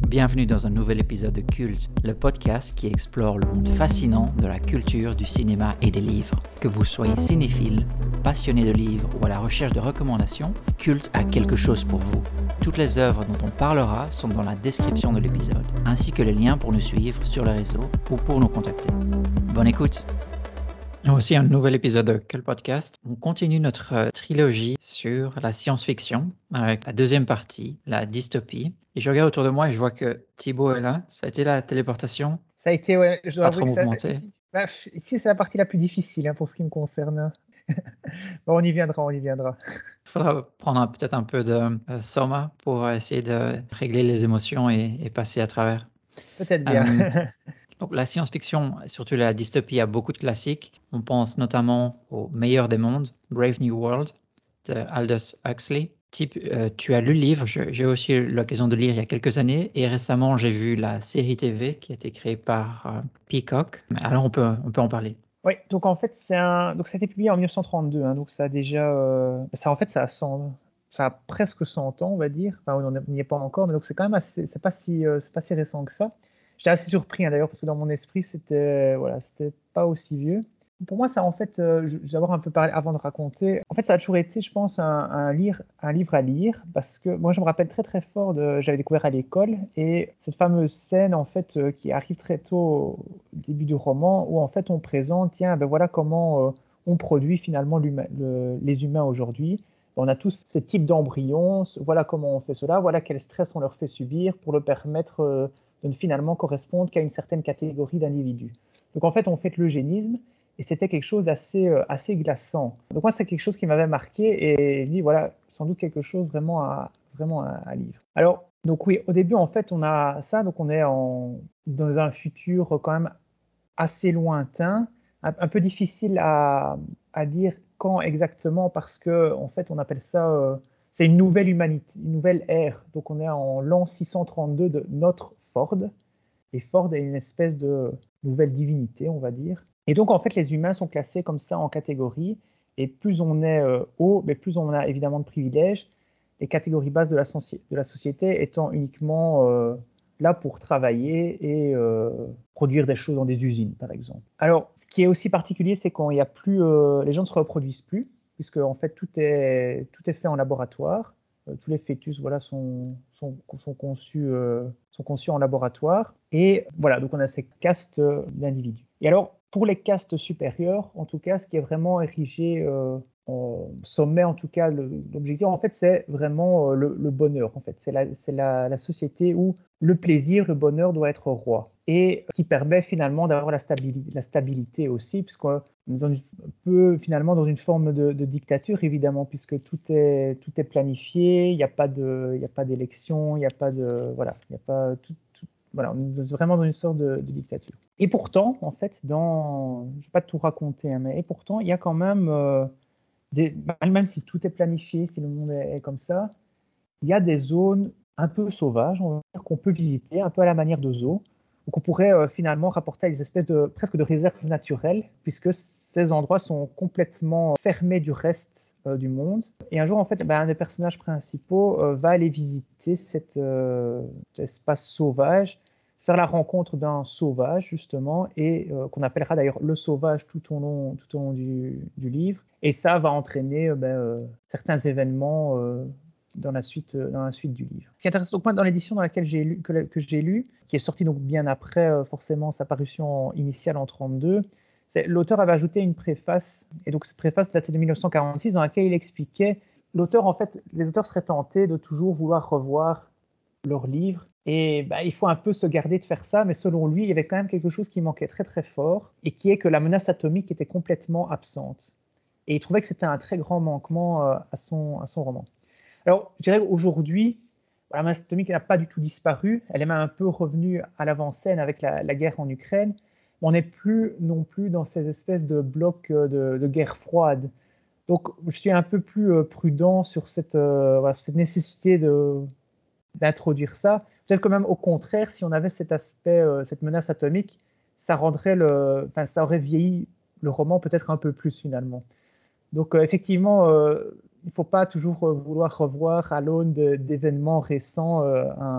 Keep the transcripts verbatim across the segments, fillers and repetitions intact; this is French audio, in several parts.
Bienvenue dans un nouvel épisode de Culte, le podcast qui explore le monde fascinant de la culture, du cinéma et des livres. Que vous soyez cinéphile, passionné de livres ou à la recherche de recommandations, Culte a quelque chose pour vous. Toutes les œuvres dont on parlera sont dans la description de l'épisode, ainsi que les liens pour nous suivre sur les réseaux ou pour nous contacter. Bonne écoute! Voici un nouvel épisode de Culte Podcast. On continue notre euh, trilogie sur la science-fiction avec la deuxième partie, la dystopie. Et je regarde autour de moi et je vois que Thibaut est là. Ça a été la téléportation? Ça a été, ouais, je dois Pas avouer trop que ça, mouvementé. ici, bah, ici, c'est la partie la plus difficile hein, pour ce qui me concerne. Bon, on y viendra, on y viendra. Il faudra prendre un- peut-être un peu de euh, soma pour essayer de régler les émotions et, et passer à travers. Peut-être bien. Euh, donc, la science-fiction, surtout la dystopie, a beaucoup de classiques. On pense notamment au Meilleur des mondes, Brave New World, de Aldous Huxley. Type, euh, tu as lu le livre, je- j'ai aussi eu l'occasion de lire il y a quelques années, et récemment j'ai vu la série T V qui a été créée par euh, Peacock. Alors on peut, on peut en parler. Oui, donc en fait, c'est un, donc ça a été publié en mille neuf cent trente-deux, hein, donc ça a déjà, euh, ça en fait, ça a cent, ça a presque cent ans, on va dire. Enfin, on n'y est pas encore, mais donc c'est quand même assez, c'est pas si, euh, c'est pas si récent que ça. J'étais assez surpris hein, d'ailleurs parce que dans mon esprit, c'était, voilà, c'était pas aussi vieux. Pour moi, ça en fait, euh, je je vais d'abord un peu parler avant de raconter. En fait, ça a toujours été, je pense, un, un, lire, un livre à lire parce que moi, je me rappelle très très fort de, j'avais découvert à l'école et cette fameuse scène en fait euh, qui arrive très tôt au début du roman où en fait on présente, tiens, ben voilà comment euh, on produit finalement l'humain- le- les humains aujourd'hui. On a tous ces types d'embryons, voilà comment on fait cela, voilà quel stress on leur fait subir pour leur permettre euh, de ne finalement correspondre qu'à une certaine catégorie d'individus. Donc en fait, on fait l'eugénisme et c'était quelque chose d'assez euh, assez glaçant. Donc moi, c'est quelque chose qui m'avait marqué et dit voilà, sans doute quelque chose vraiment à, vraiment à, à lire. Alors, donc oui, au début, en fait, on a ça, donc on est en, dans un futur quand même assez lointain, un, un peu difficile à, à dire quand exactement parce que en fait, on appelle ça, euh, c'est une nouvelle humanité, une nouvelle ère. Donc on est en l'an six cent trente-deux de notre Ford et Ford est une espèce de nouvelle divinité, on va dire. Et donc, en fait, les humains sont classés comme ça en catégories. Et plus on est euh, haut, mais plus on a évidemment de privilèges. Les catégories basses de la, soci- de la société étant uniquement euh, là pour travailler et euh, produire des choses dans des usines, par exemple. Alors, ce qui est aussi particulier, c'est qu'il y a plus, euh, les gens ne se reproduisent plus, puisque en fait tout est, tout est fait en laboratoire. Euh, tous les fœtus, voilà, sont, sont, sont conçus, euh, sont conçus en laboratoire. Et voilà, donc on a ces castes euh, d'individus. Et alors, pour les castes supérieures, en tout cas, ce qui est vraiment érigé euh, en sommet, en tout cas, le- l'objectif, en fait, c'est vraiment euh, le, le bonheur. En fait, c'est la, c'est la, la société où le plaisir, le bonheur doit être roi. Et qui permet finalement d'avoir la, stabili- la stabilité aussi, puisqu'on est dans une- un peu finalement dans une forme de, de dictature, évidemment, puisque tout est, tout est planifié, il n'y a pas de, il n'y a pas d'élection, il n'y a pas de, voilà, il n'y a pas tout, tout- voilà, on est vraiment dans une sorte de, de dictature. Et pourtant, en fait, dans, je ne vais pas tout raconter, hein, mais et pourtant, il y a quand même, euh, des, même si tout est planifié, si le monde est, est comme ça, il y a des zones un peu sauvages, on va dire, qu'on peut visiter, un peu à la manière de zoo, ou qu'on pourrait euh, finalement rapporter à des espèces de presque de réserves naturelles, puisque ces endroits sont complètement fermés du reste euh, du monde. Et un jour, en fait, ben, un des personnages principaux euh, va aller visiter cet, euh, cet espace sauvage, faire la rencontre d'un sauvage, justement, et euh, qu'on appellera d'ailleurs le sauvage tout au long, tout au long du, du livre. Et ça va entraîner euh, ben, euh, certains événements euh, dans la suite, euh, dans la suite du livre. Ce qui est intéressant, donc moi, dans l'édition dans laquelle j'ai lu, que, que j'ai lu, qui est sortie donc bien après euh, forcément sa parution initiale en trente-deux, c'est, l'auteur avait ajouté une préface, et donc cette préface datait de mille neuf cent quarante-six, dans laquelle il expliquait, l'auteur en fait, les auteurs seraient tentés de toujours vouloir revoir leurs livres, et bah, il faut un peu se garder de faire ça, mais selon lui, il y avait quand même quelque chose qui manquait très très fort, et qui est que la menace atomique était complètement absente. Et il trouvait que c'était un très grand manquement euh, à, son, à son roman. Alors, je dirais qu'aujourd'hui, la menace atomique n'a pas du tout disparu. Elle est même un peu revenue à l'avant-scène avec la, la guerre en Ukraine. Mais on n'est plus non plus dans ces espèces de blocs de, de guerre froide. Donc, je suis un peu plus euh, prudent sur cette, euh, voilà, cette nécessité de, d'introduire ça. Peut-être que même au contraire, si on avait cet aspect, euh, cette menace atomique, ça rendrait le, enfin, ça aurait vieilli le roman peut-être un peu plus finalement. Donc, euh, effectivement, euh, il ne faut pas toujours euh, vouloir revoir à l'aune de- d'événements récents euh, un,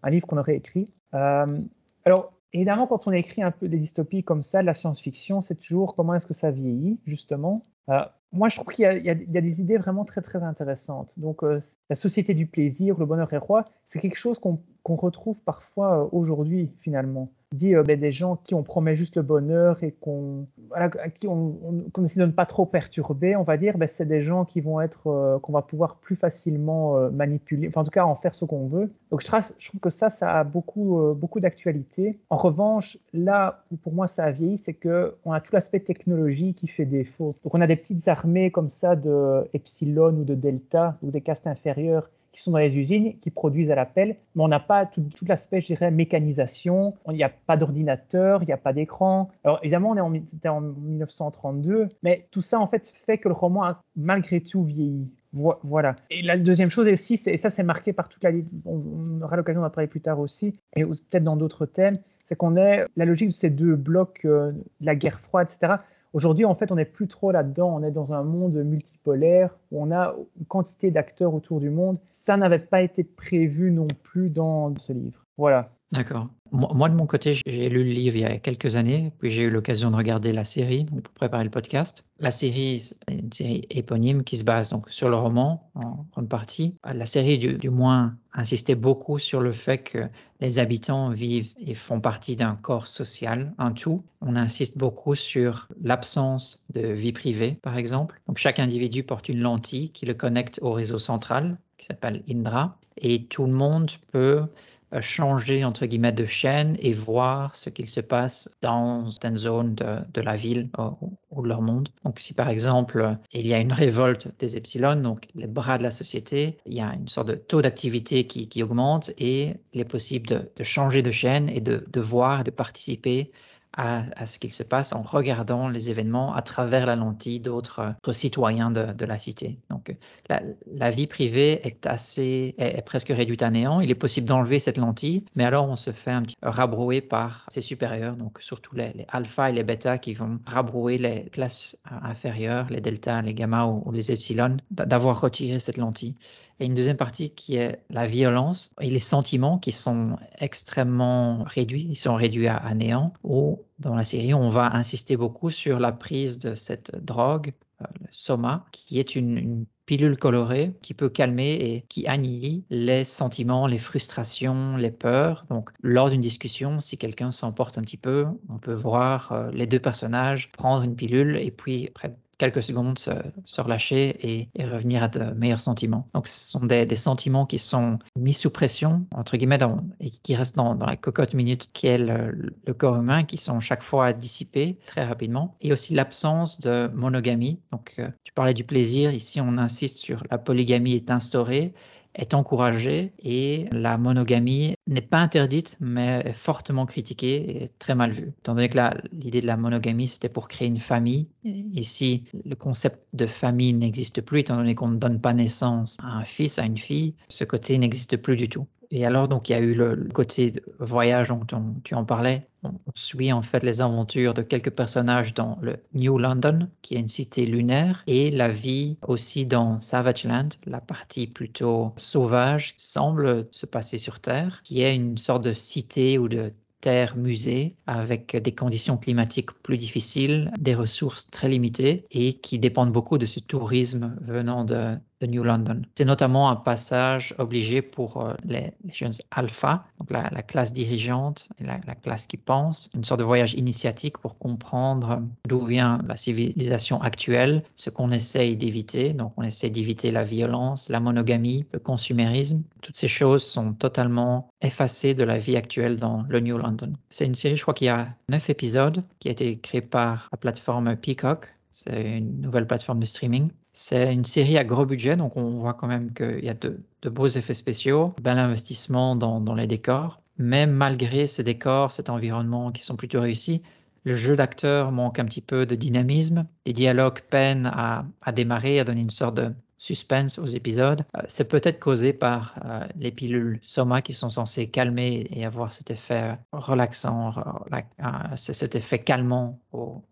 un livre qu'on aurait écrit. Euh, alors, évidemment, quand on écrit un peu des dystopies comme ça, de la science-fiction, c'est toujours comment est-ce que ça vieillit, justement. Euh, moi, je trouve qu'il y a, il y a, il y a des idées vraiment très, très intéressantes. Donc, euh, la société du plaisir, le bonheur est roi, c'est quelque chose qu'on qu'on retrouve parfois euh, aujourd'hui, finalement. Dit euh, ben, des gens qui on promet juste le bonheur et qu'on voilà, à qui on, on, qu'on essaie de ne pas trop perturber, on va dire, ben, c'est des gens qui vont être euh, qu'on va pouvoir plus facilement euh, manipuler, enfin en tout cas en faire ce qu'on veut. Donc je, trace, je trouve que ça, ça a beaucoup euh, beaucoup d'actualité. En revanche, là où pour moi ça a vieilli, c'est que on a tout l'aspect technologie qui fait défaut. Donc on a des petites armées comme ça de Epsilon ou de Delta ou des castes inférieures qui sont dans les usines, qui produisent à l'appel, mais on n'a pas tout, tout l'aspect, je dirais, mécanisation. Il n'y a pas d'ordinateur, il n'y a pas d'écran. Alors évidemment, on est en, c'était en mille neuf cent trente-deux, mais tout ça en fait fait que le roman a malgré tout vieilli. Vo- Voilà. Et la deuxième chose aussi, c'est, et ça c'est marqué par toute la, on, on aura l'occasion d'en parler plus tard aussi, et peut-être dans d'autres thèmes, c'est qu'on est la logique de ces deux blocs, euh, de la guerre froide, et cetera. Aujourd'hui, en fait, on n'est plus trop là-dedans. On est dans un monde multipolaire où on a une quantité d'acteurs autour du monde. Ça n'avait pas été prévu non plus dans ce livre. Voilà. D'accord. Moi, moi, de mon côté, j'ai lu le livre il y a quelques années, puis j'ai eu l'occasion de regarder la série donc pour préparer le podcast. La série, c'est une série éponyme qui se base donc sur le roman en grande partie. La série, du, du moins, insistait beaucoup sur le fait que les habitants vivent et font partie d'un corps social, un tout. On insiste beaucoup sur l'absence de vie privée, par exemple. Donc chaque individu porte une lentille qui le connecte au réseau central, qui s'appelle Indra, et tout le monde peut changer entre guillemets de chaîne et voir ce qu'il se passe dans certaines zones de, de la ville ou, ou de leur monde. Donc si par exemple il y a une révolte des Epsilon, donc les bras de la société, il y a une sorte de taux d'activité qui, qui augmente et il est possible de, de changer de chaîne et de, de voir et de participer à, à ce qu'il se passe en regardant les événements à travers la lentille d'autres citoyens de, de la cité. Donc la, la vie privée est assez est, est presque réduite à néant. Il est possible d'enlever cette lentille, mais alors on se fait un petit peu rabrouer par ses supérieurs, donc surtout les, les alpha et les bêta qui vont rabrouer les classes inférieures, les delta, les gamma ou, ou les epsilon, d'avoir retiré cette lentille. Et une deuxième partie qui est la violence et les sentiments qui sont extrêmement réduits, ils sont réduits à, à néant, où dans la série on va insister beaucoup sur la prise de cette drogue, euh, le soma, qui est une, une pilule colorée qui peut calmer et qui annihile les sentiments, les frustrations, les peurs. Donc lors d'une discussion, si quelqu'un s'emporte un petit peu, on peut voir euh, les deux personnages prendre une pilule et puis après quelques secondes se, se relâcher et, et revenir à de meilleurs sentiments. Donc ce sont des, des sentiments qui sont mis sous pression, entre guillemets, dans, et qui restent dans, dans la cocotte minute qui est le, le corps humain, qui sont chaque fois dissipés très rapidement. Et aussi l'absence de monogamie. Donc euh, tu parlais du plaisir, ici on insiste sur la polygamie est instaurée, est encouragée et la monogamie n'est pas interdite mais est fortement critiquée et très mal vue. Étant donné que la, l'idée de la monogamie c'était pour créer une famille, ici le concept de famille n'existe plus étant donné qu'on ne donne pas naissance à un fils, à une fille, ce côté n'existe plus du tout. Et alors, donc, il y a eu le, le côté de voyage dont on, tu en parlais. On suit en fait les aventures de quelques personnages dans le New London, qui est une cité lunaire, et la vie aussi dans Savage Land, la partie plutôt sauvage, qui semble se passer sur Terre, qui est une sorte de cité ou de terre musée avec des conditions climatiques plus difficiles, des ressources très limitées et qui dépendent beaucoup de ce tourisme venant de, de New London. C'est notamment un passage obligé pour euh, les, les jeunes alpha, donc la, la classe dirigeante et la, la classe qui pense, une sorte de voyage initiatique pour comprendre d'où vient la civilisation actuelle, ce qu'on essaye d'éviter. Donc on essaie d'éviter la violence, la monogamie, le consumérisme. Toutes ces choses sont totalement effacées de la vie actuelle dans le New London. C'est une série, je crois qu'il y a neuf épisodes, qui a été créée par la plateforme Peacock. C'est une nouvelle plateforme de streaming. C'est une série à gros budget, donc on voit quand même qu'il y a de, de beaux effets spéciaux, bel investissement dans, dans les décors. Mais malgré ces décors, cet environnement qui sont plutôt réussis, le jeu d'acteur manque un petit peu de dynamisme. Les dialogues peinent à, à démarrer, à donner une sorte de suspense aux épisodes. Euh, c'est peut-être causé par euh, les pilules Soma qui sont censées calmer et avoir cet effet relaxant, euh, cet effet calmant au,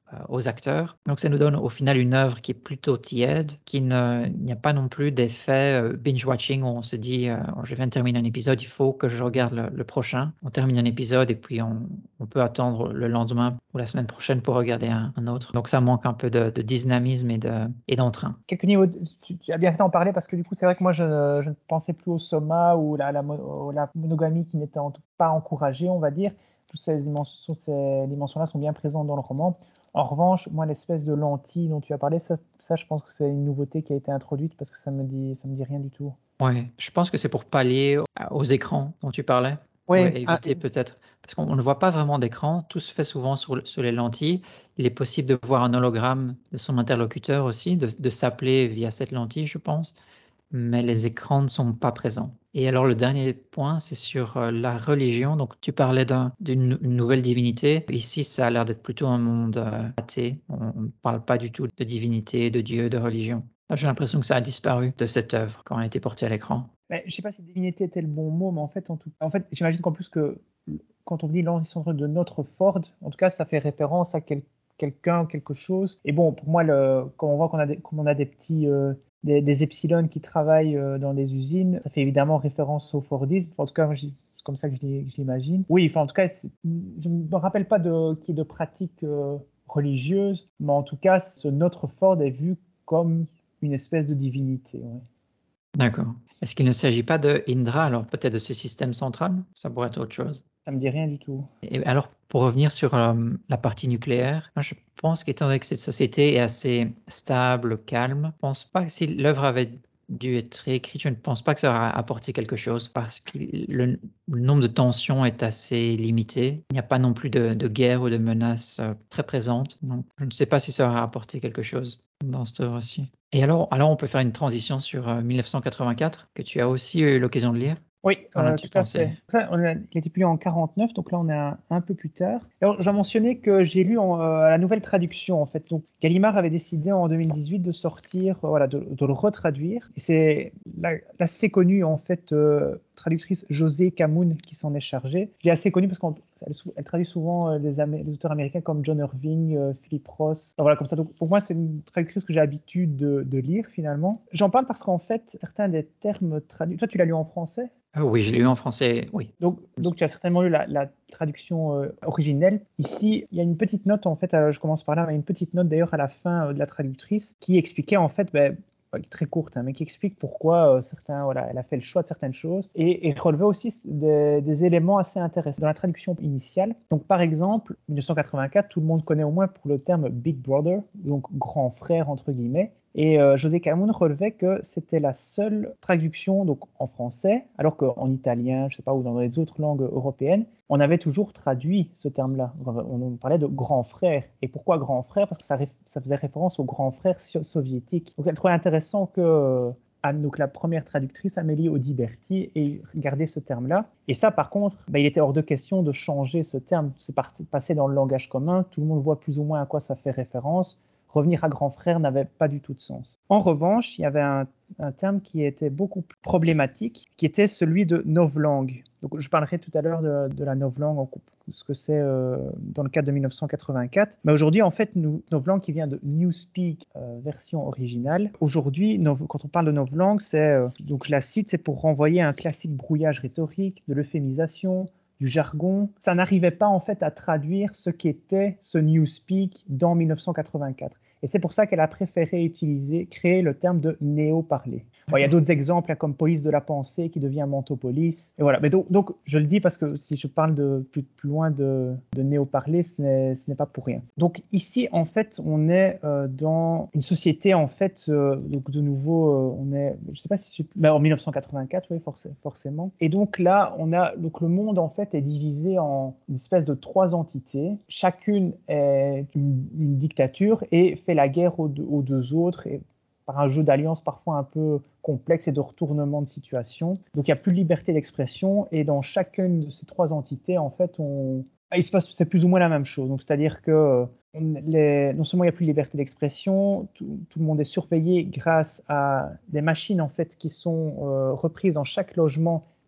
euh, aux acteurs. Donc ça nous donne au final une œuvre qui est plutôt tiède, qui ne, il n'y a pas non plus d'effet euh, binge-watching où on se dit euh, oh, je viens de terminer un épisode, il faut que je regarde le, le prochain. On termine un épisode et puis on, on peut attendre le lendemain ou la semaine prochaine pour regarder un, un autre. Donc ça manque un peu de, de dynamisme et, de, et d'entrain. Quelques niveaux, de, tu, tu as bien fait d'en parler parce que du coup c'est vrai que moi je, je ne pensais plus au soma ou la, la, la monogamie qui n'était en tout pas encouragée, on va dire. Toutes ces dimensions, ces dimensions-là sont bien présentes dans le roman. En revanche, moi l'espèce de lentille dont tu as parlé, ça, ça je pense que c'est une nouveauté qui a été introduite parce que ça me dit, ça me dit rien du tout. Ouais, je pense que c'est pour pallier aux écrans dont tu parlais. Oui, Ouais, éviter ah, peut-être, parce qu'on ne voit pas vraiment d'écran, tout se fait souvent sur, sur les lentilles. Il est possible de voir un hologramme de son interlocuteur aussi, de, de s'appeler via cette lentille, je pense, mais les écrans ne sont pas présents. Et alors le dernier point, c'est sur euh, la religion. Donc tu parlais d'un, d'une nouvelle divinité. Ici, ça a l'air d'être plutôt un monde euh, athée. On ne parle pas du tout de divinité, de Dieu, de religion. J'ai l'impression que ça a disparu de cette œuvre quand elle a été portée à l'écran. Mais je ne sais pas si divinité était le bon mot, mais en fait, en, tout... en fait j'imagine qu'en plus que quand on dit l'ancêtre de notre Ford, en tout cas, ça fait référence à quel... quelqu'un, quelque chose. Et bon, pour moi, le... quand on voit qu'on a des, qu'on a des petits, euh, des, des epsilon qui travaillent euh, dans les usines, ça fait évidemment référence au Fordisme. En tout cas, c'est comme ça que je l'imagine. Oui, enfin, en tout cas, je ne me rappelle pas de qu'il y ait de pratiques euh, religieuses, mais en tout cas, ce notre Ford est vu comme une espèce de divinité. Ouais. D'accord. Est-ce qu'il ne s'agit pas de Indra, alors peut-être de ce système central? Ça pourrait être autre chose. Ça me dit rien du tout. Et alors, pour revenir sur euh, la partie nucléaire, je pense qu'étant donné que cette société est assez stable, calme, je ne pense pas que si l'œuvre avait dû être écrite, je ne pense pas que ça aurait apporté quelque chose parce que le, le nombre de tensions est assez limité. Il n'y a pas non plus de, de guerre ou de menaces euh, très présentes. Donc, je ne sais pas si ça aurait apporté quelque chose dans cette œuvre-ci. Et alors, alors, on peut faire une transition sur euh, mille neuf cent quatre-vingt-quatre, que tu as aussi eu l'occasion de lire. Oui, euh, tout à pensé? fait. Ça, on a, il a été publié en quarante-neuf, donc là on est un, un peu plus tard. Alors, j'ai mentionné que j'ai lu en, euh, la nouvelle traduction en fait. Donc Gallimard avait décidé en deux mille dix-huit de sortir, euh, voilà, de, de le retraduire. Et c'est l'assez connu en fait euh, traductrice José Camoun qui s'en est chargée. J'ai assez connu parce qu'elle elle traduit souvent euh, des, des auteurs américains comme John Irving, euh, Philip Roth. Enfin, voilà, comme ça. Donc pour moi c'est une traductrice que j'ai l'habitude de, de lire finalement. J'en parle parce qu'en fait certains des termes traduits. Toi tu l'as lu en français? Ah oui, je l'ai lu en français, oui. Donc, donc tu as certainement lu la, la traduction euh, originelle. Ici, il y a une petite note, en fait, euh, je commence par là, il y a une petite note d'ailleurs à la fin euh, de la traductrice qui expliquait en fait, ben, très courte, hein, mais qui explique pourquoi euh, certains, voilà, elle a fait le choix de certaines choses et, et relevait aussi des, des éléments assez intéressants dans la traduction initiale. Donc, par exemple, mille neuf cent quatre-vingt-quatre, tout le monde connaît au moins pour le terme Big Brother, donc grand frère entre guillemets. Et euh, José Camoun relevait que c'était la seule traduction donc en français, alors qu'en italien, je sais pas, ou dans les autres langues européennes, on avait toujours traduit ce terme-là. On parlait de grand frère. Et pourquoi grand frère? Parce que ça, ça faisait référence au grand frère soviétique. Donc elle trouvait intéressant que euh, donc la première traductrice, Amélie Audiberti, ait gardé ce terme-là. Et ça, par contre, bah, il était hors de question de changer ce terme. C'est passé dans le langage commun. Tout le monde voit plus ou moins à quoi ça fait référence. Revenir à grand frère n'avait pas du tout de sens. En revanche, il y avait un, un terme qui était beaucoup plus problématique, qui était celui de novlangue. Donc, je parlerai tout à l'heure de, de la novlangue, ce que c'est euh, dans le cadre de mille neuf cent quatre-vingt-quatre. Mais aujourd'hui, en fait, nous, novlangue qui vient de Newspeak, euh, version originale. Aujourd'hui, nov, quand on parle de novlangue, c'est, euh, donc je la cite, c'est pour renvoyer à un classique brouillage rhétorique, de l'euphémisation, du jargon. Ça n'arrivait pas en fait à traduire ce qu'était ce Newspeak dans mille neuf cent quatre-vingt-quatre. Et c'est pour ça qu'elle a préféré utiliser, créer le terme de néo-parler. Bon, il y a d'autres exemples, comme police de la pensée qui devient mantopolis. Et voilà. Mais donc, donc, je le dis parce que si je parle de plus, plus loin de, de néo-parler, ce n'est, ce n'est pas pour rien. Donc ici, en fait, on est euh, dans une société, en fait, euh, donc de nouveau, euh, on est, je sais pas si c'est, ben, en mille neuf cent quatre-vingt-quatre, oui, forcément, forcément. Et donc là, on a, donc le monde, en fait, est divisé en une espèce de trois entités. Chacune est une, une dictature et fait la guerre aux deux, aux deux autres, et par un jeu d'alliance parfois un peu complexe et de retournement de situation. Donc il n'y a plus de liberté d'expression, et dans chacune de ces trois entités, en fait, on... il se passe, c'est plus ou moins la même chose. Donc c'est-à-dire que les... non seulement il n'y a plus de liberté d'expression, tout, tout le monde est surveillé grâce à des machines en fait qui sont euh, reprises dans chaque logement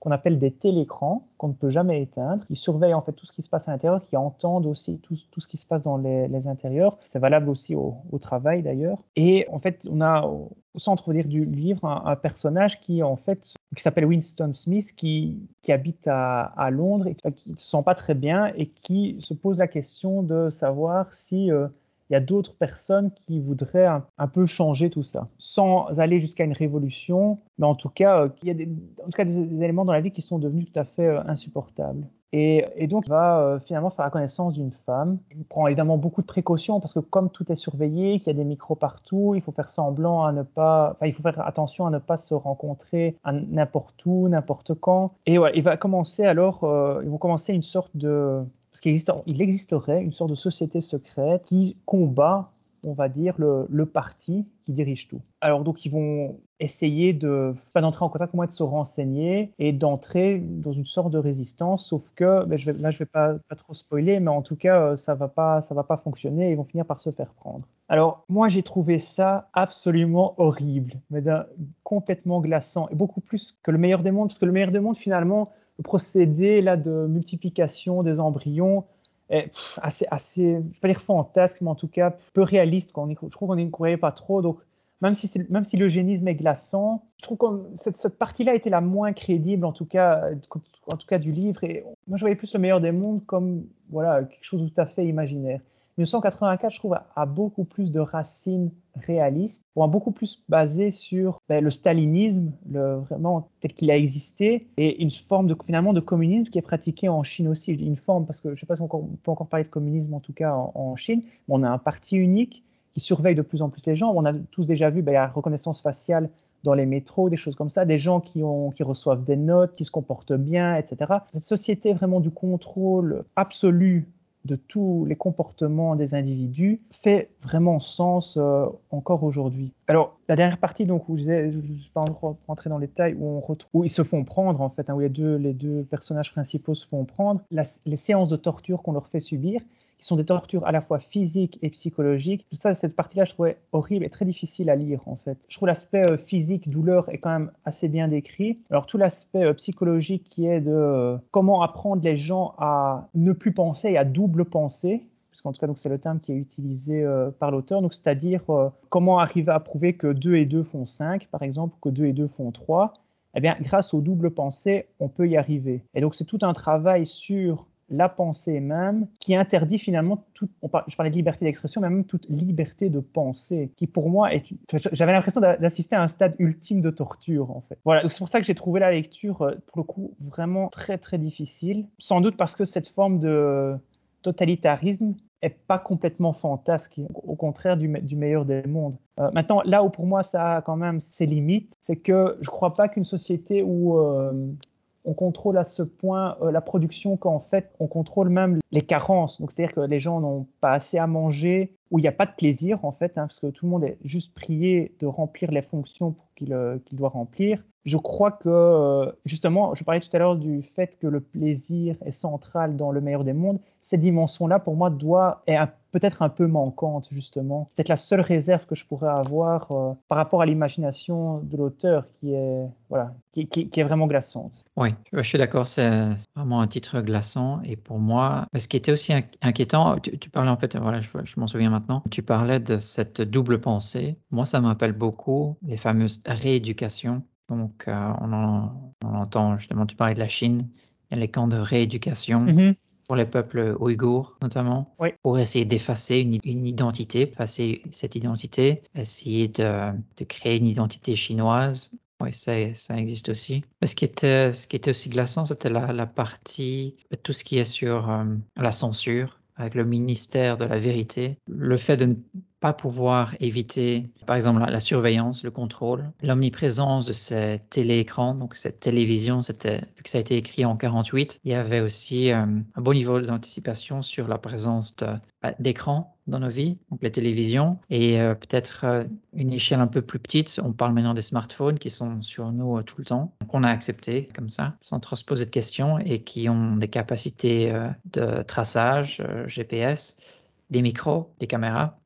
qu'on appelle des télécrans, qu'on ne peut jamais éteindre, qui surveillent en fait tout ce qui se passe à l'intérieur, qui entendent aussi tout, tout ce qui se passe dans les, les intérieurs. C'est valable aussi au, au travail d'ailleurs. Et en fait, on a au centre, on va dire, du livre un, un personnage qui en fait qui s'appelle Winston Smith, qui, qui habite à, à Londres et qui ne se sent pas très bien et qui se pose la question de savoir si euh, il y a d'autres personnes qui voudraient un, un peu changer tout ça, sans aller jusqu'à une révolution, mais en tout cas, euh, il y a des, en tout cas des, des éléments dans la vie qui sont devenus tout à fait euh, insupportables. Et, et donc, il va euh, finalement faire la connaissance d'une femme. Il prend évidemment beaucoup de précautions parce que comme tout est surveillé, qu'il y a des micros partout, il faut faire semblant à ne pas, enfin, il faut faire attention à ne pas se rencontrer à n'importe où, n'importe quand. Et voilà, il va commencer alors, euh, ils vont commencer une sorte de, parce qu'il existe, il existerait une sorte de société secrète qui combat, on va dire, le, le parti qui dirige tout. Alors donc, ils vont essayer de, pas d'entrer en contact, moins de se renseigner et d'entrer dans une sorte de résistance, sauf que, ben, je vais, là, je vais pas, pas trop spoiler, mais en tout cas, ça va pas, ça va pas fonctionner et ils vont finir par se faire prendre. Alors, moi, j'ai trouvé ça absolument horrible, mais d'un, complètement glaçant, et beaucoup plus que le meilleur des mondes, parce que le meilleur des mondes, finalement, le procédé là, de multiplication des embryons est pff, assez, assez, je ne vais pas dire fantasque, mais en tout cas peu réaliste. Quoi. On y, je trouve qu'on n'y croyait pas trop. Donc, même si, c'est, même si l'eugénisme est glaçant, je trouve que cette, cette partie-là était la moins crédible, en tout cas, en tout cas du livre. Et moi, je voyais plus le meilleur des mondes comme voilà, quelque chose de tout à fait imaginaire. mille neuf cent quatre-vingt-quatre, je trouve, a, a beaucoup plus de racines réalistes, ou a beaucoup plus basé sur ben, le stalinisme, le, vraiment tel qu'il a existé, et une forme de, finalement de communisme qui est pratiqué en Chine aussi. Je dis une forme parce que je ne sais pas si on peut encore parler de communisme, en tout cas en, en Chine. Mais on a un parti unique qui surveille de plus en plus les gens. On a tous déjà vu ben, la reconnaissance faciale dans les métros, des choses comme ça, des gens qui, ont, qui reçoivent des notes, qui se comportent bien, et cetera. Cette société vraiment du contrôle absolu de tous les comportements des individus fait vraiment sens euh, encore aujourd'hui. Alors, la dernière partie, donc, où je ne vais pas rentrer dans les détails, où, on retrouve, où ils se font prendre, en fait, hein, où les deux, les deux personnages principaux se font prendre, la, les séances de torture qu'on leur fait subir, qui sont des tortures à la fois physiques et psychologiques. Tout ça, cette partie-là, je trouvais horrible et très difficile à lire, en fait. Je trouve l'aspect euh, physique, douleur, est quand même assez bien décrit. Alors, tout l'aspect euh, psychologique qui est de euh, comment apprendre les gens à ne plus penser et à double penser, puisqu'en tout cas, donc, c'est le terme qui est utilisé euh, par l'auteur, donc c'est-à-dire euh, comment arriver à prouver que deux et deux font cinq, par exemple, ou que deux et deux font trois. Eh bien, grâce au double pensée, on peut y arriver. Et donc, c'est tout un travail sur la pensée même, qui interdit finalement toute, on par, je parlais de liberté d'expression, mais même toute liberté de pensée, qui pour moi est, j'avais l'impression d'assister à un stade ultime de torture en fait. Voilà, c'est pour ça que j'ai trouvé la lecture, pour le coup, vraiment très très difficile, sans doute parce que cette forme de totalitarisme est pas complètement fantasque, au contraire du, du meilleur des mondes. Euh, maintenant, là où pour moi ça a quand même ses limites, c'est que je crois pas qu'une société où euh, on contrôle à ce point euh, la production qu'en fait, on contrôle même les carences. Donc, c'est-à-dire que les gens n'ont pas assez à manger, où il n'y a pas de plaisir, en fait, hein, parce que tout le monde est juste prié de remplir les fonctions qu'il, euh, qu'il doit remplir. Je crois que, euh, justement, je parlais tout à l'heure du fait que le plaisir est central dans le meilleur des mondes. Cette dimension-là, pour moi, doit, est un, peut-être un peu manquante, justement. C'est peut-être la seule réserve que je pourrais avoir euh, par rapport à l'imagination de l'auteur, qui est, voilà, qui, qui, qui est vraiment glaçante. Oui, je suis d'accord, c'est vraiment un titre glaçant. Et pour moi, ce qui était aussi inquiétant, tu, tu parlais en fait, voilà, je, je m'en souviens maintenant, tu parlais de cette double pensée. Moi, ça m'appelle beaucoup les fameuses rééducations. Donc, euh, on, en, on entend justement, tu parlais de la Chine, il y a les camps de rééducation. Mm-hmm. Pour les peuples ouïghours notamment, Oui. pour essayer d'effacer une, une identité, effacer cette identité, essayer de, de créer une identité chinoise. Oui, ça, ça existe aussi. Mais ce qui était, ce qui était aussi glaçant, c'était la, la partie, tout ce qui est sur euh, la censure, avec le ministère de la vérité, le fait de ne pas pouvoir éviter, par exemple, la, la surveillance, le contrôle, l'omniprésence de ces téléécrans, donc cette télévision, c'était, vu que ça a été écrit en quarante-huit, il y avait aussi euh, un bon niveau d'anticipation sur la présence de, bah, d'écrans dans nos vies, donc les télévisions, et euh, peut-être euh, une échelle un peu plus petite, on parle maintenant des smartphones qui sont sur nous euh, tout le temps, qu'on a accepté comme ça, sans trop se poser de questions, et qui ont des capacités euh, de traçage, euh, G P S, des micros, des caméras.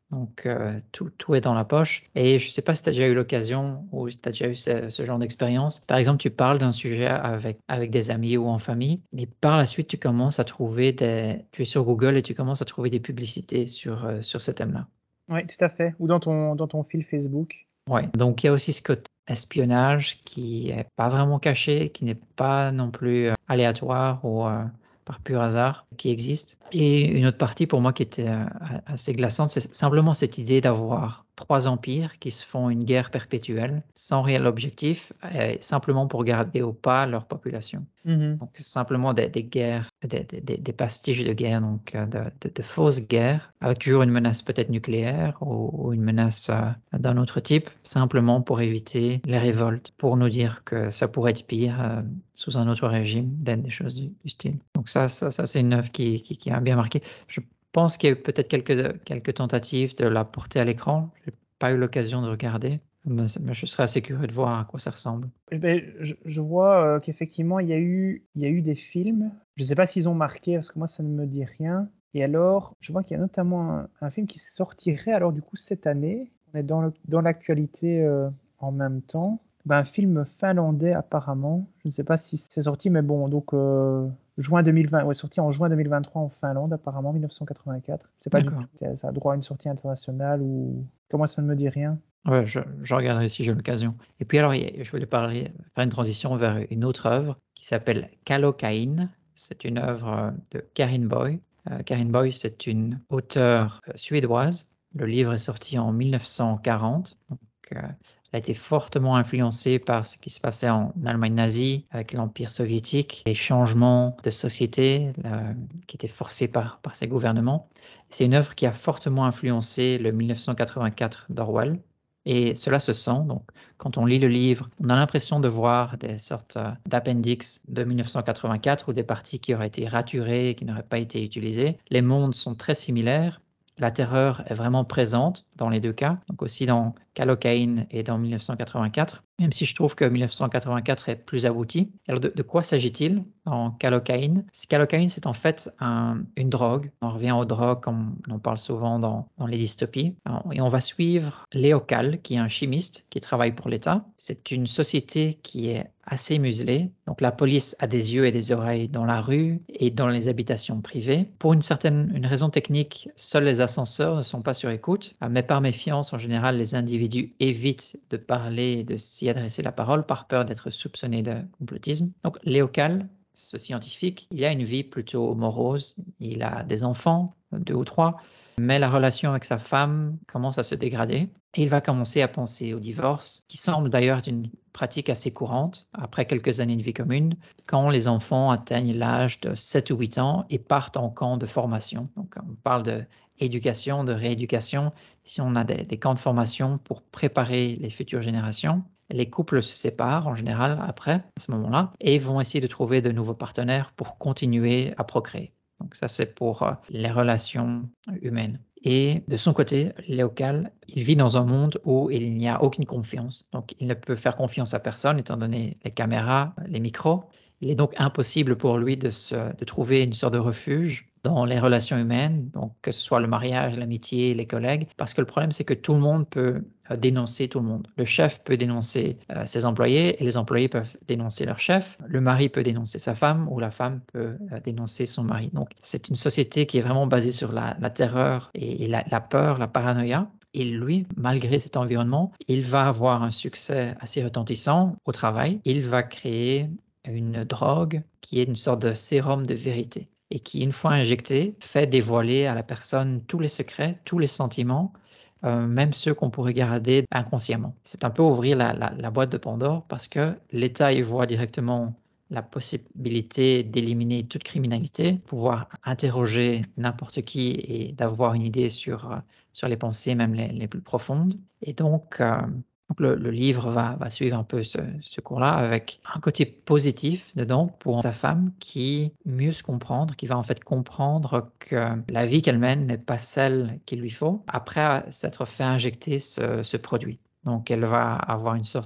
Donc, euh, tout, tout est dans la poche. Et je ne sais pas si tu as déjà eu l'occasion ou si tu as déjà eu ce, ce genre d'expérience. Par exemple, tu parles d'un sujet avec, avec des amis ou en famille, et par la suite, tu commences à trouver des... Tu es sur Google et tu commences à trouver des publicités sur, euh, sur ce thème-là. Oui, tout à fait. Ou dans ton, dans ton fil Facebook. Ouais. Donc, il y a aussi ce côté espionnage qui est pas vraiment caché, qui n'est pas non plus euh, aléatoire ou euh, par pur hasard, qui existe. Et une autre partie pour moi qui était euh, assez glaçante, c'est simplement cette idée d'avoir trois empires qui se font une guerre perpétuelle sans réel objectif, euh, simplement pour garder au pas leur population. Mhm. Donc, simplement des, des guerres, des, des, des pastiches de guerre, donc euh, de, de, de fausses guerres, avec toujours une menace peut-être nucléaire ou, ou une menace euh, d'un autre type, simplement pour éviter les révoltes, pour nous dire que ça pourrait être pire euh, sous un autre régime, des, des choses du, du style. Donc ça, ça, ça c'est une œuvre qui, qui, qui a bien marqué. Je pense qu'il y a eu peut-être quelques, quelques tentatives de la porter à l'écran. Je n'ai pas eu l'occasion de regarder, mais, mais je serais assez curieux de voir à quoi ça ressemble. Eh ben, je, je vois euh, qu'effectivement, il y a eu, il y a eu des films. Je ne sais pas s'ils ont marqué, parce que moi, ça ne me dit rien. Et alors, je vois qu'il y a notamment un, un film qui sortirait, alors du coup, cette année. On est dans le- dans l'actualité euh, en même temps. Ben, un film finlandais, apparemment. Je ne sais pas si c'est sorti, mais bon, donc, euh, juin deux mille vingt, ouais, sorti en juin deux mille vingt-trois en Finlande, apparemment, mille neuf cent quatre-vingt-quatre. Je sais pas du D'accord. tout, ça ça a droit à une sortie internationale ou... Comment ça ne me dit rien? Ouais, je, je regarderai si j'ai l'occasion. Et puis alors, il y a- je voulais parler, faire une transition vers une autre œuvre qui s'appelle Kallocain. C'est une œuvre euh, de Karin Boy. Euh, Karin Boy, c'est une auteure euh, suédoise. Le livre est sorti en mille neuf cent quarante. Donc, euh, elle a été fortement influencée par ce qui se passait en Allemagne nazie avec l'Empire soviétique, les changements de société euh, qui étaient forcés par, par ces gouvernements. C'est une œuvre qui a fortement influencé le mille neuf cent quatre-vingt-quatre d'Orwell. Et cela se sent. Donc, quand on lit le livre, on a l'impression de voir des sortes euh, d'appendix de mille neuf cent quatre-vingt-quatre ou des parties qui auraient été raturées et qui n'auraient pas été utilisées. Les mondes sont très similaires. La terreur est vraiment présente dans les deux cas, donc aussi dans Kallocain et dans mille neuf cent quatre-vingt-quatre, même si je trouve que mille neuf cent quatre-vingt-quatre est plus abouti. Alors, de, de quoi s'agit-il en Kallocain? Kallocain, c'est en fait un, une drogue. On revient aux drogues comme on en parle souvent dans, dans les dystopies. Alors, et on va suivre Léo Cal, qui est un chimiste qui travaille pour l'État. C'est une société qui est assez muselée. Donc la police a des yeux et des oreilles dans la rue et dans les habitations privées. Pour une certaine une raison technique, seuls les ascenseurs ne sont pas sur écoute, mais par méfiance, en général, les individus évitent de parler et de s'y adresser la parole par peur d'être soupçonnés de complotisme. Donc Léo Cal, ce scientifique, il a une vie plutôt morose. Il a des enfants, deux ou trois, mais la relation avec sa femme commence à se dégrader et il va commencer à penser au divorce, qui semble d'ailleurs être une pratique assez courante après quelques années de vie commune, quand les enfants atteignent l'âge de sept ou huit ans et partent en camp de formation. Donc on parle d'éducation, de rééducation. Si on a des, des camps de formation pour préparer les futures générations, les couples se séparent en général après, à ce moment-là, et vont essayer de trouver de nouveaux partenaires pour continuer à procréer. Donc ça, c'est pour euh, les relations humaines. Et de son côté, Léocal, il vit dans un monde où il n'y a aucune confiance. Donc il ne peut faire confiance à personne, étant donné les caméras, les micros. Il est donc impossible pour lui de, se, de trouver une sorte de refuge dans les relations humaines, donc que ce soit le mariage, l'amitié, les collègues, parce que le problème, c'est que tout le monde peut euh, dénoncer tout le monde. Le chef peut dénoncer euh, ses employés et les employés peuvent dénoncer leur chef. Le mari peut dénoncer sa femme ou la femme peut euh, dénoncer son mari. Donc, c'est une société qui est vraiment basée sur la, la terreur et, et la, la peur, la paranoïa. Et lui, malgré cet environnement, il va avoir un succès assez retentissant au travail. Il va créer une drogue qui est une sorte de sérum de vérité et qui, une fois injecté, fait dévoiler à la personne tous les secrets, tous les sentiments, euh, même ceux qu'on pourrait garder inconsciemment. C'est un peu ouvrir la, la, la boîte de Pandore parce que l'État y voit directement la possibilité d'éliminer toute criminalité, pouvoir interroger n'importe qui et d'avoir une idée sur, sur les pensées, même les, les plus profondes. Et donc, euh, donc le, le livre va, va suivre un peu ce, ce cours-là avec un côté positif dedans pour sa femme qui mieux se comprendre, qui va en fait comprendre que la vie qu'elle mène n'est pas celle qu'il lui faut après s'être fait injecter ce, ce produit. Donc elle va avoir une sorte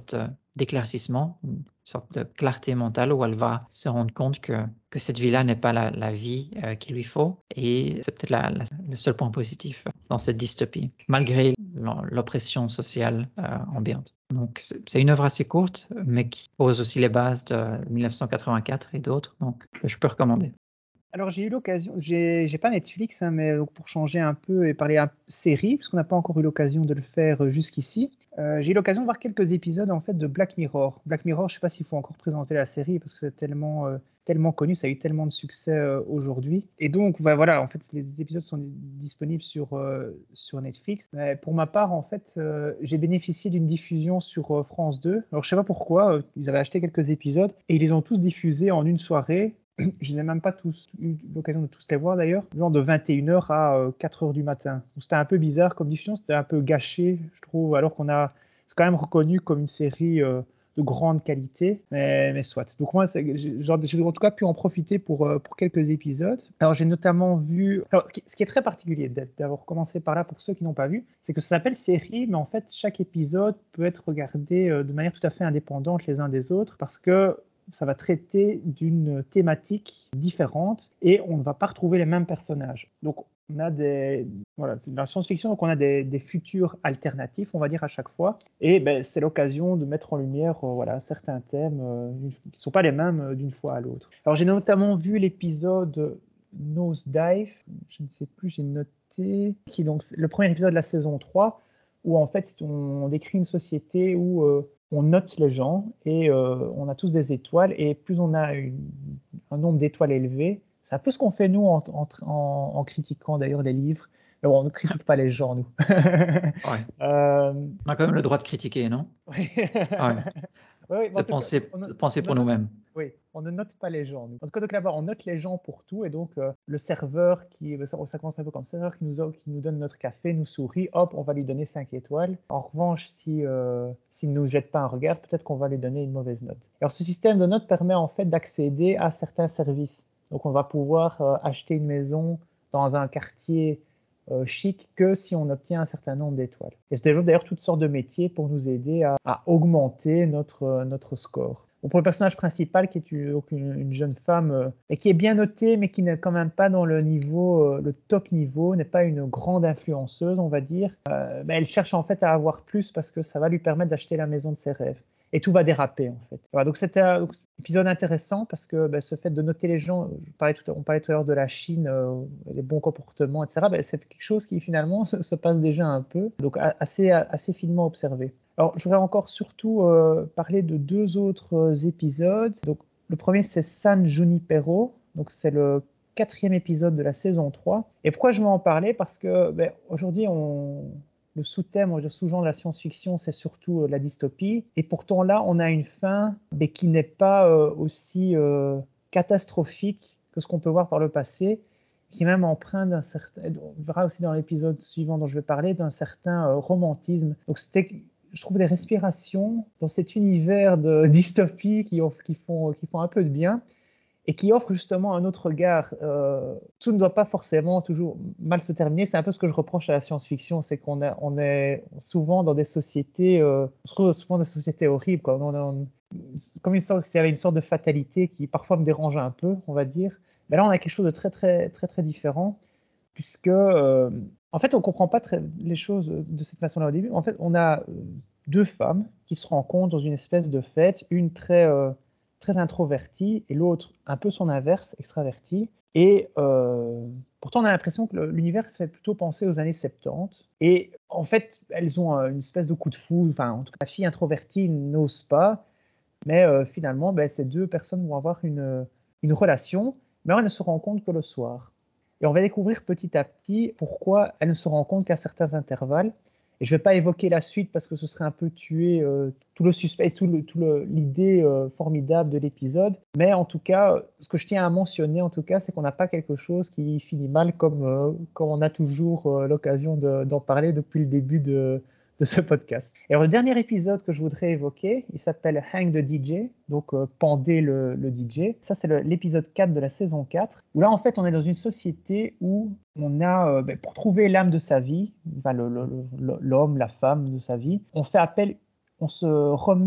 d'éclaircissement, une sorte de clarté mentale où elle va se rendre compte que, que cette vie-là n'est pas la, la vie euh, qu'il lui faut. Et c'est peut-être la, la, le seul point positif dans cette dystopie, malgré l'oppression sociale euh, ambiante. Donc c'est, c'est une œuvre assez courte, mais qui pose aussi les bases de dix-neuf cent quatre-vingt-quatre et d'autres, donc que je peux recommander. Alors j'ai eu l'occasion, j'ai, j'ai pas Netflix, hein, mais donc pour changer un peu et parler à série, parce qu'on n'a pas encore eu l'occasion de le faire jusqu'ici, euh, j'ai eu l'occasion de voir quelques épisodes en fait de Black Mirror. Black Mirror, je sais pas s'il faut encore présenter la série parce que c'est tellement euh, tellement connu, ça a eu tellement de succès euh, aujourd'hui. Et donc bah, voilà, en fait les épisodes sont disponibles sur euh, sur Netflix. Mais pour ma part, en fait, euh, j'ai bénéficié d'une diffusion sur euh, France deux. Alors je sais pas pourquoi, euh, ils avaient acheté quelques épisodes et ils les ont tous diffusés en une soirée. Je n'ai même pas tous eu l'occasion de tous les voir d'ailleurs, genre de vingt et une heures à euh, quatre heures du matin. Donc, c'était un peu bizarre comme diffusion, c'était un peu gâché, je trouve, alors qu'on a, c'est quand même reconnu comme une série euh, de grande qualité, mais, mais soit. Donc moi, c'est, genre, j'ai en tout cas pu en profiter pour, euh, pour quelques épisodes. Alors j'ai notamment vu, alors ce qui est très particulier d'avoir commencé par là pour ceux qui n'ont pas vu, c'est que ça s'appelle série, mais en fait chaque épisode peut être regardé euh, de manière tout à fait indépendante les uns des autres, parce que ça va traiter d'une thématique différente et on ne va pas retrouver les mêmes personnages. Donc, on a des, voilà, c'est de la science-fiction, donc on a des, des futurs alternatifs, on va dire, à chaque fois. Et ben, c'est l'occasion de mettre en lumière euh, voilà, certains thèmes euh, qui ne sont pas les mêmes euh, d'une fois à l'autre. Alors, j'ai notamment vu l'épisode Nosedive, je ne sais plus, j'ai noté, qui donc le premier épisode de la saison trois, où en fait, on décrit une société où euh, on note les gens et euh, on a tous des étoiles et plus on a une, un nombre d'étoiles élevé, c'est un peu ce qu'on fait nous en, en, en, en critiquant d'ailleurs les livres. Mais bon, on ne critique pas les gens, nous. Ouais. euh... On a quand même le droit de critiquer, non? Oui. Ouais. Oui, De en tout cas, penser, on, de penser on pour note, nous-mêmes. oui, on ne note pas les gens. Nous. En tout cas, donc là-bas, on note les gens pour tout, et donc euh, le serveur qui, ça, ça commence un peu comme ça, le serveur qui nous, qui nous donne notre café, nous sourit, hop, on va lui donner cinq étoiles. En revanche, si euh, s'il ne nous jette pas un regard, peut-être qu'on va lui donner une mauvaise note. Alors, ce système de notes permet en fait d'accéder à certains services. Donc, on va pouvoir euh, acheter une maison dans un quartier euh, chic que si on obtient un certain nombre d'étoiles. Et se développe d'ailleurs toutes sortes de métiers pour nous aider à, à augmenter notre, euh, notre score. Bon, pour le personnage principal, qui est une, donc une, une jeune femme, euh, et qui est bien notée, mais qui n'est quand même pas dans le niveau, euh, le top niveau, n'est pas une grande influenceuse, on va dire, euh, mais elle cherche en fait à avoir plus parce que ça va lui permettre d'acheter la maison de ses rêves. Et tout va déraper en fait. Voilà, donc c'était un épisode intéressant parce que ben, ce fait de noter les gens, je parlais tout, on parlait tout à l'heure de la Chine, euh, les bons comportements, et cetera. Ben, c'est quelque chose qui finalement se, se passe déjà un peu, donc assez, assez finement observé. Alors je voudrais encore surtout euh, parler de deux autres épisodes. Donc le premier c'est San Junipero, donc c'est le quatrième épisode de la saison trois. Et pourquoi je veux en parler? Parce que ben, aujourd'hui on le sous-thème, le sous-genre de la science-fiction, c'est surtout euh, la dystopie. Et pourtant là, on a une fin mais qui n'est pas euh, aussi euh, catastrophique que ce qu'on peut voir par le passé, qui est même empreint d'un certain, on verra aussi dans l'épisode suivant dont je vais parler, d'un certain euh, romantisme. Donc c'était, je trouve, des respirations dans cet univers de dystopie qui, qui, font, qui font un peu de bien. Et qui offre justement un autre regard. Euh, tout ne doit pas forcément toujours mal se terminer. C'est un peu ce que je reproche à la science-fiction, c'est qu'on est, on est souvent dans des sociétés, euh, on se trouve souvent dans des sociétés horribles, quoi. On, on, comme une sorte, s'il y avait une sorte de fatalité qui parfois me dérange un peu, on va dire. Mais là, on a quelque chose de très, très, très, très différent, puisque, euh, en fait, on comprend pas très les choses de cette façon-là au début. En fait, on a deux femmes qui se rencontrent dans une espèce de fête, une très euh, très introvertie et l'autre un peu son inverse, extravertie. Et euh, pourtant, on a l'impression que l'univers fait plutôt penser aux années soixante-dix. Et en fait, elles ont une espèce de coup de foudre. Enfin, en tout cas, la fille introvertie n'ose pas. Mais euh, finalement, ben, ces deux personnes vont avoir une, une relation, mais elles ne se rencontrent que le soir. Et on va découvrir petit à petit pourquoi elles ne se rencontrent qu'à certains intervalles. Et je ne vais pas évoquer la suite parce que ce serait un peu tuer euh, tout le suspense, tout le, tout le, l'idée euh, formidable de l'épisode. Mais en tout cas, ce que je tiens à mentionner, en tout cas, c'est qu'on n'a pas quelque chose qui finit mal comme, euh, comme on a toujours euh, l'occasion de, d'en parler depuis le début de, de ce podcast. Et alors, le dernier épisode que je voudrais évoquer, il s'appelle Hang the D J, donc euh, pendez le, le D J. Ça, c'est le, l'épisode quatre de la saison quatre, où là, en fait, on est dans une société où on a, euh, ben, pour trouver l'âme de sa vie, enfin, le, le, le, l'homme, la femme de sa vie, on fait appel, on se remet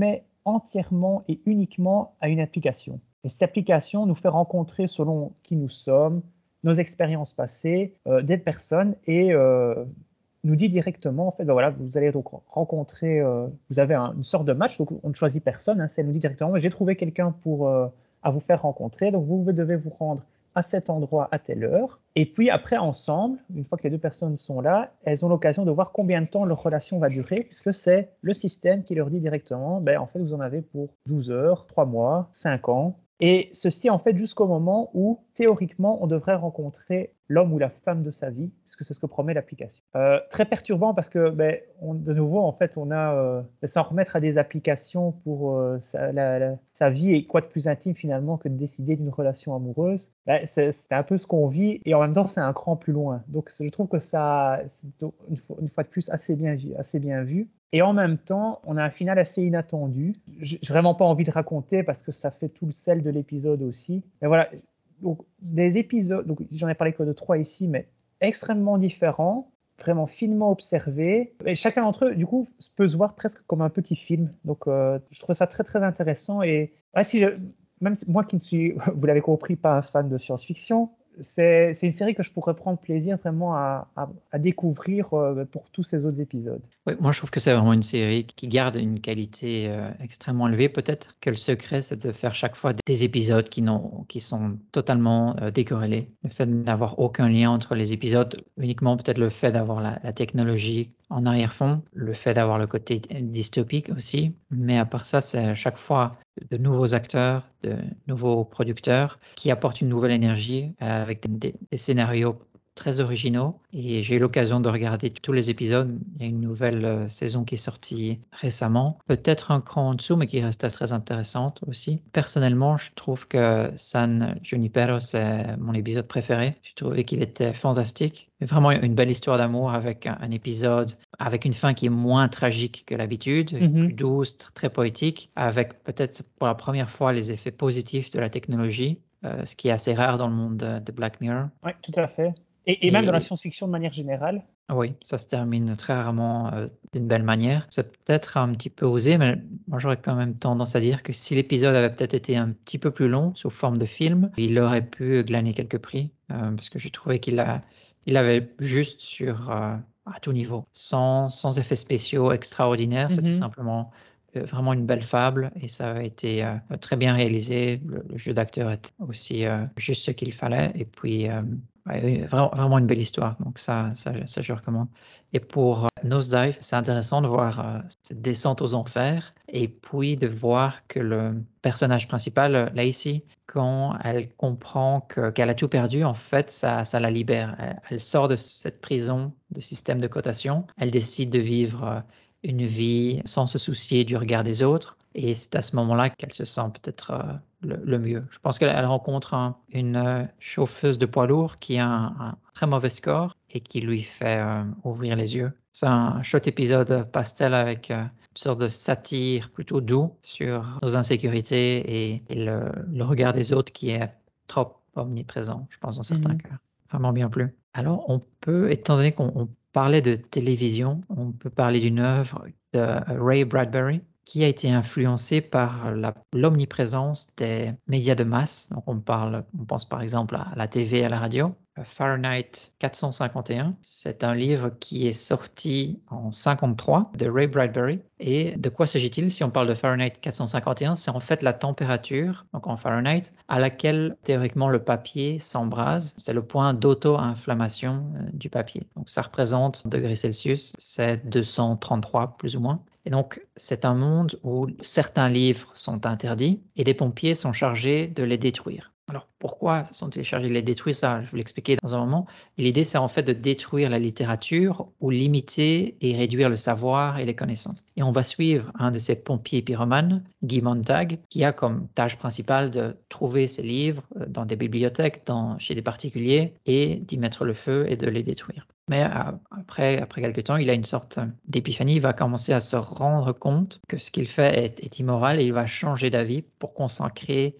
entièrement et uniquement à une application. Et cette application nous fait rencontrer selon qui nous sommes, nos expériences passées, euh, des personnes et euh, nous dit directement, en fait, ben voilà, vous allez donc rencontrer, euh, vous avez un, une sorte de match, donc on ne choisit personne, hein, ça nous dit directement, j'ai trouvé quelqu'un pour euh, à vous faire rencontrer, donc vous devez vous rendre à cet endroit à telle heure. Et puis après, ensemble, une fois que les deux personnes sont là, elles ont l'occasion de voir combien de temps leur relation va durer, puisque c'est le système qui leur dit directement, ben, en fait, vous en avez pour douze heures, trois mois, cinq ans. Et ceci, en fait, jusqu'au moment où, théoriquement, on devrait rencontrer l'homme ou la femme de sa vie, puisque c'est ce que promet l'application. Euh, très perturbant parce que, ben, on, de nouveau, en fait, on a, euh, s'en remettre à des applications pour euh, sa, la, la, sa vie et quoi de plus intime, finalement, que de décider d'une relation amoureuse. Ben, c'est, c'est un peu ce qu'on vit et en même temps, c'est un cran plus loin. Donc, je trouve que ça, c'est une fois, une fois de plus, assez bien, assez bien vu. Et en même temps, on a un final assez inattendu. J'ai vraiment pas envie de raconter parce que ça fait tout le sel de l'épisode aussi. Mais voilà, donc des épisodes, donc j'en ai parlé que de trois ici, mais extrêmement différents, vraiment finement observés. Et chacun d'entre eux, du coup, peut se voir presque comme un petit film. Donc, euh, je trouve ça très très intéressant. Et ouais, si je, même moi qui ne suis, vous l'avez compris, pas un fan de science-fiction, c'est, c'est une série que je pourrais prendre plaisir vraiment à, à, à découvrir euh, pour tous ces autres épisodes. Oui, moi je trouve que c'est vraiment une série qui garde une qualité euh, extrêmement élevée. Peut-être que le secret, c'est de faire chaque fois des épisodes qui, n'ont, qui sont totalement euh, décorrélés. Le fait de n'avoir aucun lien entre les épisodes, uniquement peut-être le fait d'avoir la, la technologie en arrière-fond, le fait d'avoir le côté dystopique aussi. Mais à part ça, c'est à chaque fois de nouveaux acteurs, de nouveaux producteurs qui apportent une nouvelle énergie euh, avec des, des scénarios très originaux et j'ai eu l'occasion de regarder tous les épisodes. Il y a une nouvelle euh, saison qui est sortie récemment, peut-être un cran en dessous mais qui reste très intéressante aussi. Personnellement, je trouve que San Junipero, c'est mon épisode préféré. J'ai trouvé qu'il était fantastique. Vraiment une belle histoire d'amour avec un, un épisode avec une fin qui est moins tragique que l'habitude, Mm-hmm. plus douce, très poétique, avec peut-être pour la première fois les effets positifs de la technologie, euh, ce qui est assez rare dans le monde de, de Black Mirror. Oui, tout à fait. Et, et même dans la science-fiction de manière générale. Oui, ça se termine très rarement euh, d'une belle manière. C'est peut-être un petit peu osé, mais moi j'aurais quand même tendance à dire que si l'épisode avait peut-être été un petit peu plus long, sous forme de film, il aurait pu glaner quelques prix, euh, parce que j'ai trouvé qu'il a, il avait juste sur euh, à tout niveau, sans, sans effets spéciaux extraordinaires, Mm-hmm. c'était simplement euh, vraiment une belle fable et ça a été euh, très bien réalisé. Le, le jeu d'acteur est aussi euh, juste ce qu'il fallait et puis euh, Ouais, vraiment, vraiment une belle histoire, donc ça, ça, ça je recommande. Et pour euh, Nosedive, c'est intéressant de voir euh, cette descente aux enfers et puis de voir que le personnage principal, euh, Lacey, quand elle comprend que, qu'elle a tout perdu, en fait, ça, ça la libère. Elle, elle sort de cette prison de système de cotation, elle décide de vivre euh, une vie sans se soucier du regard des autres. Et c'est à ce moment-là qu'elle se sent peut-être euh, le, le mieux. Je pense qu'elle rencontre un, une euh, chauffeuse de poids lourd qui a un, un très mauvais score et qui lui fait euh, ouvrir les yeux. C'est un chouette épisode pastel avec euh, une sorte de satire plutôt doux sur nos insécurités et, et le, le regard des autres qui est trop omniprésent, je pense, dans certains Mm-hmm. cas. Vraiment bien plu. Alors, on peut, étant donné qu'on on parlait de télévision, on peut parler d'une œuvre de Ray Bradbury qui a été influencé par la, l'omniprésence des médias de masse. Donc on parle, on pense par exemple à la T V et à la radio. Fahrenheit quatre cent cinquante et un, c'est un livre qui est sorti en cinquante-trois de Ray Bradbury. Et de quoi s'agit-il si on parle de Fahrenheit quatre cent cinquante et un? C'est en fait la température, donc en Fahrenheit, à laquelle théoriquement le papier s'embrase. C'est le point d'auto-inflammation euh, du papier. Donc ça représente en degrés Celsius, c'est deux cent trente-trois plus ou moins. Et donc, c'est un monde où certains livres sont interdits et des pompiers sont chargés de les détruire. Alors, pourquoi sont-ils chargés de les détruire? Ça, je vais l'expliquer dans un moment. Et l'idée, c'est en fait de détruire la littérature ou limiter et réduire le savoir et les connaissances. Et on va suivre un de ces pompiers pyromanes, Guy Montag, qui a comme tâche principale de trouver ces livres dans des bibliothèques, dans, chez des particuliers, et d'y mettre le feu et de les détruire. Mais après, après quelques temps, il a une sorte d'épiphanie. Il va commencer à se rendre compte que ce qu'il fait est, est immoral et il va changer d'avis pour consacrer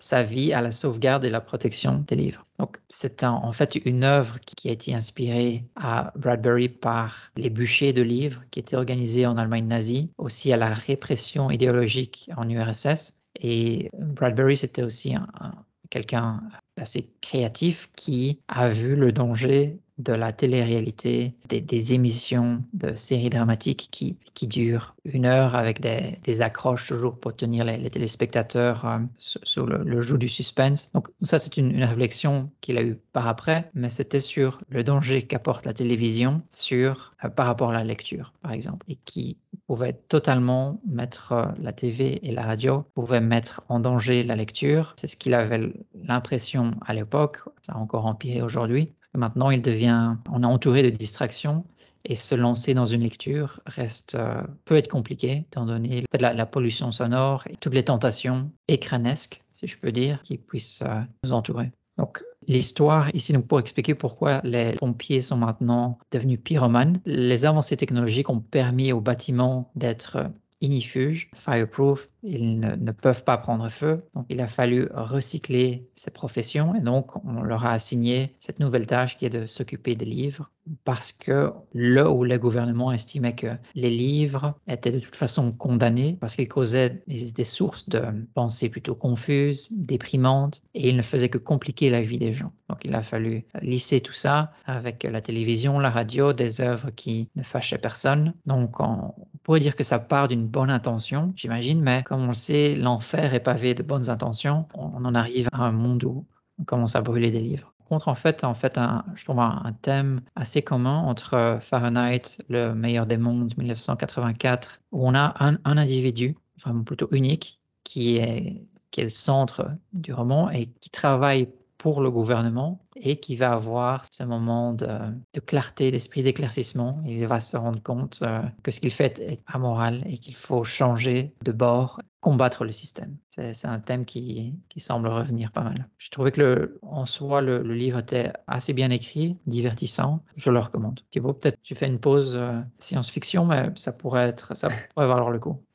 sa vie à la sauvegarde et la protection des livres. Donc, c'est un, en fait une œuvre qui a été inspirée à Bradbury par les bûchers de livres qui étaient organisés en Allemagne nazie, aussi à la répression idéologique en U R S S. Et Bradbury, c'était aussi un, un, quelqu'un assez créatif qui a vu le danger de la télé-réalité, des, des émissions de séries dramatiques qui, qui durent une heure avec des, des accroches toujours pour tenir les, les téléspectateurs euh, sous, sous le, le joug du suspense. Donc ça, c'est une, une réflexion qu'il a eue par après, mais c'était sur le danger qu'apporte la télévision sur, euh, par rapport à la lecture, par exemple, et qui pouvait totalement mettre euh, la T V et la radio, pouvait mettre en danger la lecture. C'est ce qu'il avait l'impression à l'époque, ça a encore empiré aujourd'hui. Maintenant, il devient, on est entouré de distractions et se lancer dans une lecture reste, euh, peut être compliqué, étant donné la, la pollution sonore et toutes les tentations écranesques, si je peux dire, qui puissent euh, nous entourer. Donc, l'histoire ici, donc, pour expliquer pourquoi les pompiers sont maintenant devenus pyromanes, les avancées technologiques ont permis aux bâtiments d'être ignifuges, fireproof, ils ne, ne peuvent pas prendre feu. Donc, il a fallu recycler ces professions et donc on leur a assigné cette nouvelle tâche qui est de s'occuper des livres parce que là où le gouvernement estimait que les livres étaient de toute façon condamnés parce qu'ils causaient des, des sources de pensées plutôt confuses, déprimantes et ils ne faisaient que compliquer la vie des gens. Donc, il a fallu lisser tout ça avec la télévision, la radio, des œuvres qui ne fâchaient personne. Donc, on pourrait dire que ça part d'une bonne intention, j'imagine, mais comme on le sait, l'enfer est pavé de bonnes intentions. On en arrive à un monde où on commence à brûler des livres. Par contre, en fait, en fait un, je trouve un, un thème assez commun entre Fahrenheit, le meilleur des mondes, dix-neuf cent quatre-vingt-quatre, où on a un, un individu, vraiment plutôt unique, qui est, qui est le centre du roman et qui travaille pour le gouvernement et qui va avoir ce moment de, de clarté, d'esprit d'éclaircissement. Il va se rendre compte euh, que ce qu'il fait est amoral et qu'il faut changer de bord, combattre le système. C'est, c'est un thème qui, qui semble revenir pas mal. Je trouvais que le, en soi, le, le livre était assez bien écrit, divertissant. Je le recommande. Thibaut, peut-être tu fais une pause euh, science-fiction, mais ça pourrait être, ça pourrait valoir le coup.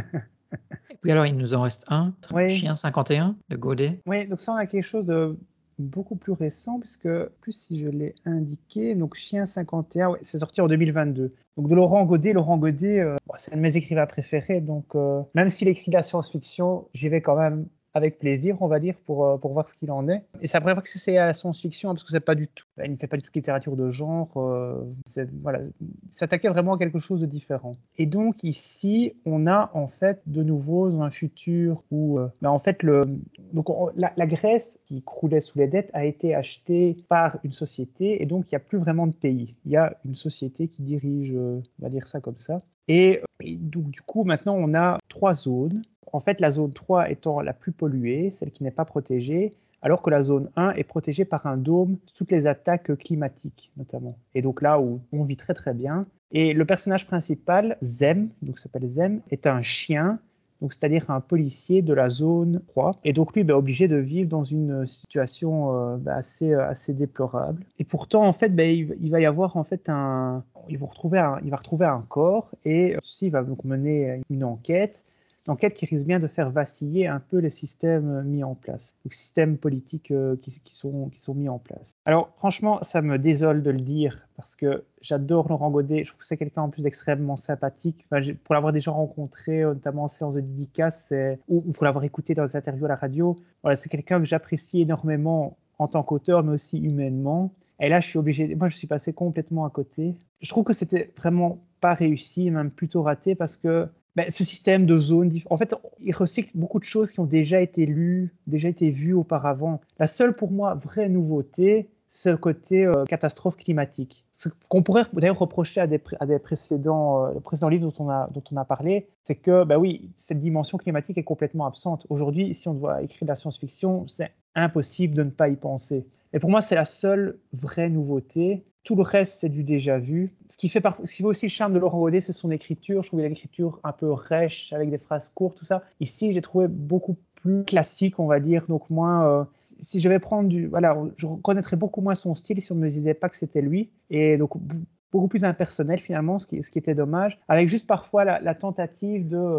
Et puis alors, il nous en reste un, Oui. Chien cinquante et un de Godet. Oui, donc ça, on a quelque chose de beaucoup plus récent, puisque, plus si je l'ai indiqué, donc Chien cinquante et un, ouais, c'est sorti en deux mille vingt-deux. Donc de Laurent Godet. Laurent Godet, euh, bon, c'est un de mes écrivains préférés, donc euh, même s'il écrit de la science-fiction, j'y vais quand même avec plaisir, on va dire, pour, euh, pour voir ce qu'il en est. Et c'est la première fois que c'est à la science-fiction, hein, parce que c'est pas du tout, il ne fait pas du tout de littérature de genre, euh, c'est, voilà, il s'attaquait vraiment à quelque chose de différent. Et donc ici, on a en fait de nouveau dans un futur où, euh, ben, en fait, le, donc on, la, la Grèce qui croulait sous les dettes a été achetée par une société, et donc il n'y a plus vraiment de pays. Il y a une société qui dirige, euh, on va dire ça comme ça. Et, et donc du coup, maintenant, on a trois zones. En fait, la zone trois étant la plus polluée, celle qui n'est pas protégée, alors que la zone un est protégée par un dôme de toutes les attaques climatiques, notamment. Et donc là où on vit très très bien. Et le personnage principal, Zem, donc s'appelle Zem, est un chien, donc c'est-à-dire un policier de la zone trois. Et donc lui, bah, obligé de vivre dans une situation euh, bah, assez, assez déplorable. Et pourtant, en fait, bah, il, il va y avoir en fait un... Il va retrouver un, il va retrouver un corps et ceci va donc mener une enquête. Une enquête qui risque bien de faire vaciller un peu les systèmes mis en place, les systèmes politiques euh, qui, qui, sont, qui sont mis en place. Alors franchement, ça me désole de le dire parce que j'adore Laurent Godet, je trouve que c'est quelqu'un en plus d'extrêmement sympathique. Enfin, pour l'avoir déjà rencontré, notamment en séance de dédicace, ou, ou pour l'avoir écouté dans des interviews à la radio, voilà, c'est quelqu'un que j'apprécie énormément en tant qu'auteur, mais aussi humainement. Et là, je suis obligé, moi je suis passé complètement à côté. Je trouve que c'était vraiment pas réussi, même plutôt raté, parce que ben, ce système de zones, en fait, il recycle beaucoup de choses qui ont déjà été lues, déjà été vues auparavant. La seule, pour moi, vraie nouveauté, c'est le côté euh, catastrophe climatique. Ce qu'on pourrait d'ailleurs reprocher à des, à des précédents, euh, précédents livres dont on a, dont on a parlé, c'est que, ben oui, cette dimension climatique est complètement absente. Aujourd'hui, si on doit écrire de la science-fiction, c'est impossible de ne pas y penser. Et pour moi, c'est la seule vraie nouveauté. Tout le reste, c'est du déjà vu. Ce qui fait, par... Ce qui fait aussi le charme de Laurent Godet, c'est son écriture. Je trouvais l'écriture un peu rêche, avec des phrases courtes, tout ça. Ici, j'ai trouvé beaucoup plus classique, on va dire. Donc, moins, euh... si je vais prendre du. Voilà, je reconnaîtrais beaucoup moins son style si on ne me disait pas que c'était lui. Et donc, beaucoup plus impersonnel, finalement, ce qui, ce qui était dommage. Avec juste parfois la, la tentative de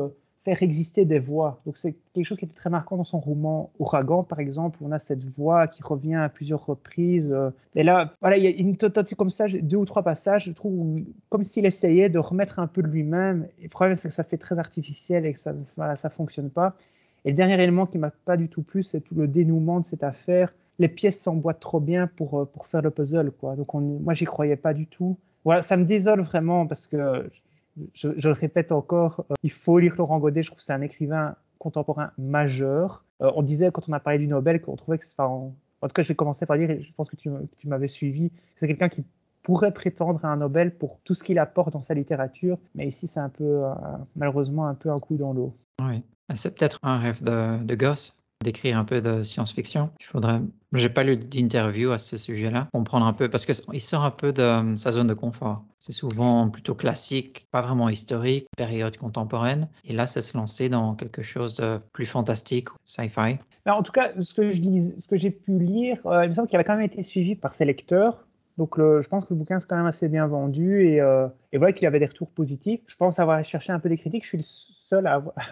faire exister des voix. Donc c'est quelque chose qui était très marquant dans son roman Ouragan, par exemple, où on a cette voix qui revient à plusieurs reprises. Et là, voilà, il y a une tentative comme ça, deux ou trois passages, je trouve, où, comme s'il essayait de remettre un peu de lui-même. Et le problème, c'est que ça fait très artificiel et que ça voilà, ça fonctionne pas. Et le dernier élément qui m'a pas du tout plu, c'est tout le dénouement de cette affaire. Les pièces s'emboîtent trop bien pour, pour faire le puzzle, quoi. Donc on, moi, j'y croyais pas du tout. Voilà, ça me désole vraiment parce que, je, je le répète encore, euh, il faut lire Laurent Godet. Je trouve que c'est un écrivain contemporain majeur. Euh, on disait, quand on a parlé du Nobel, qu'on trouvait que c'est... Enfin, en, en tout cas, j'ai commencé par dire, et je pense que tu, que tu m'avais suivi, c'est quelqu'un qui pourrait prétendre à un Nobel pour tout ce qu'il apporte dans sa littérature. Mais ici, c'est un peu, euh, malheureusement, un peu un coup dans l'eau. Oui. C'est peut-être un rêve de, de gosse d'écrire un peu de science-fiction. Il faudrait, j'ai pas lu d'interview à ce sujet-là, comprendre un peu parce que il sort un peu de sa zone de confort. C'est souvent plutôt classique, pas vraiment historique, période contemporaine. Et là, c'est se lancer dans quelque chose de plus fantastique, sci-fi. Mais en tout cas, ce que je lis, ce que j'ai pu lire, euh, il me semble qu'il avait quand même été suivi par ses lecteurs. Donc, le, je pense que le bouquin s'est quand même assez bien vendu et, euh, et voilà qu'il avait des retours positifs. Je pense avoir cherché un peu des critiques. Je suis le seul à, avoir,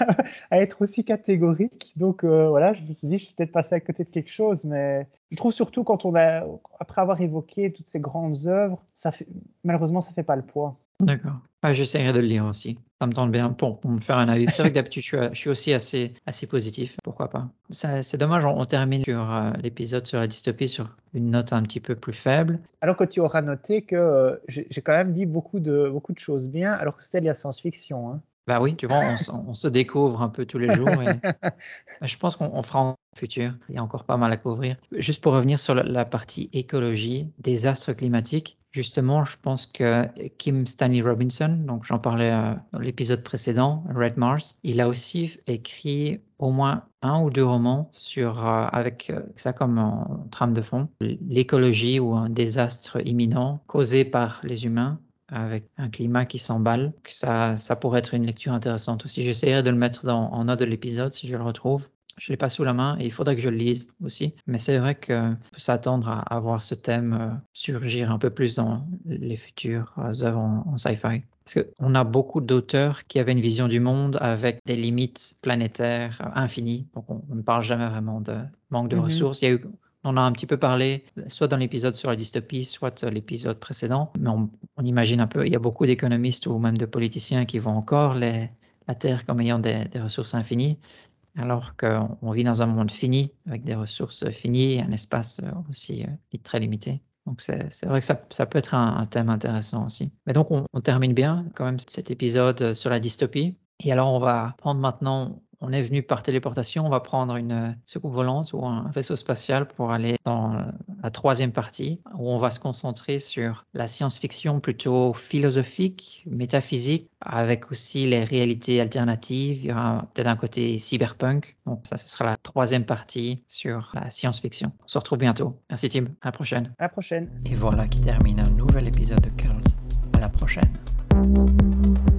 à être aussi catégorique. Donc, euh, voilà, je me suis dit, je suis peut-être passé à côté de quelque chose. Mais je trouve surtout quand on a, après avoir évoqué toutes ces grandes œuvres, ça fait, malheureusement, ça fait pas le poids. D'accord. Ah, j'essaierai de le lire aussi. Ça me tente bien pour, pour me faire un avis. C'est vrai que d'habitude, je suis, je suis aussi assez, assez positif. Pourquoi pas. Ça, c'est dommage, on, on termine sur euh, l'épisode sur la dystopie sur une note un petit peu plus faible. Alors que tu auras noté que euh, j'ai, j'ai quand même dit beaucoup de, beaucoup de choses bien, alors que c'était de la science-fiction. Hein. Bah oui, tu vois, on, on se découvre un peu tous les jours et je pense qu'on on fera en futur. Il y a encore pas mal à couvrir. Juste pour revenir sur la, la partie écologie, désastres climatiques. Justement, je pense que Kim Stanley Robinson, donc j'en parlais euh, dans l'épisode précédent, Red Mars, il a aussi écrit au moins un ou deux romans sur, euh, avec euh, ça comme en trame de fond, l'écologie ou un désastre imminent causé par les humains avec un climat qui s'emballe, que ça, ça pourrait être une lecture intéressante aussi. J'essaierai de le mettre dans, en note de l'épisode si je le retrouve. Je l'ai pas sous la main et il faudrait que je le lise aussi. Mais c'est vrai qu'on peut s'attendre à, à voir ce thème euh, surgir un peu plus dans les futures euh, œuvres en, en sci-fi. Parce qu'on a beaucoup d'auteurs qui avaient une vision du monde avec des limites planétaires euh, infinies. Donc on, on ne parle jamais vraiment de manque de Mm-hmm. ressources. Il y a eu On a un petit peu parlé, soit dans l'épisode sur la dystopie, soit l'épisode précédent, mais on, on imagine un peu, il y a beaucoup d'économistes ou même de politiciens qui voient encore les, la Terre comme ayant des, des ressources infinies, alors qu'on vit dans un monde fini, avec des ressources finies et un espace aussi euh, très limité. Donc c'est, c'est vrai que ça, ça peut être un, un thème intéressant aussi. Mais donc on, on termine bien quand même cet épisode sur la dystopie. Et alors on va prendre maintenant, on est venu par téléportation, on va prendre une soucoupe volante ou un vaisseau spatial pour aller dans la troisième partie où on va se concentrer sur la science-fiction plutôt philosophique, métaphysique, avec aussi les réalités alternatives. Il y aura peut-être un côté cyberpunk. Donc ça, ce sera la troisième partie sur la science-fiction. On se retrouve bientôt. Merci Tim, à la prochaine. À la prochaine. Et voilà qui termine un nouvel épisode de Cult. À la prochaine.